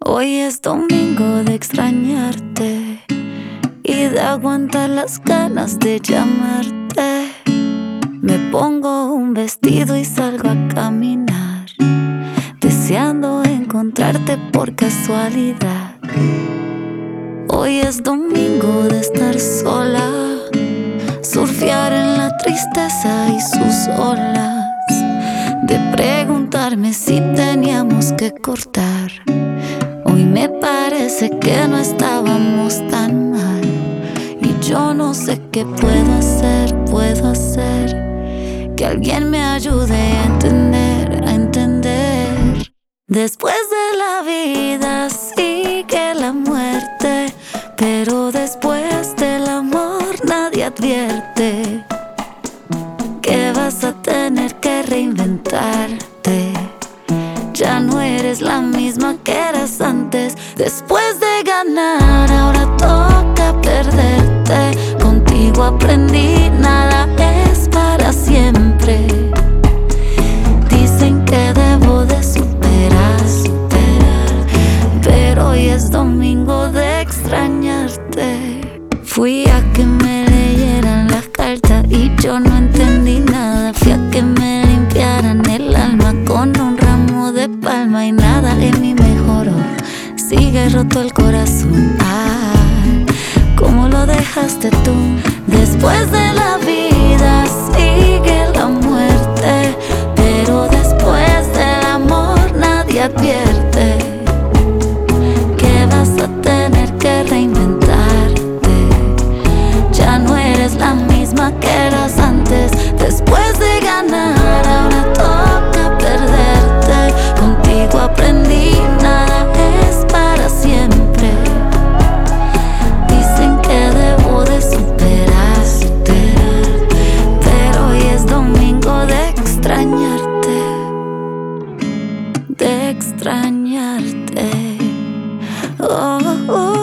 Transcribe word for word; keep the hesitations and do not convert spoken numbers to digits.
Hoy es domingo de extrañarte y de aguantar las ganas de llamarte. Me pongo un vestido y salgo a caminar, deseando encontrarte por casualidad. Hoy es domingo de estar sola, surfear en la tristeza y sus olas, de preguntarme si teníamos que cortar. Hoy me parece que no estábamos tan mal, y yo no sé qué puedo hacer, puedo hacer que alguien me ayude a entender, a entender. Después de la vida sigue la muerte, pero después del amor nadie advierte que vas a tener que reinventarte. Ya no eres la misma que eras antes. Después de ganar, ahora toca perderte. Contigo aprendí, nada es para siempre. Dicen que debo de superar, pero hoy es domingo de extrañarte. Fui a que me leyeran las cartas y yo no entendí nada. Fui a que me limpiaran el alma con un ramo de palma y nada en mí mejoró. Sigue roto el corazón. Ah, ¿cómo lo dejaste tú? Después de la vida sigue la muerte, pero después del amor nadie advierte que vas a tener que reinventarte. Ya no eres la misma que eras antes. Después de ganar, ahora toca perderte. Contigo aprendí, nada es para siempre. Dicen que debo de superarte, pero hoy es domingo de extrañarte, de extrañarte. Oh, oh.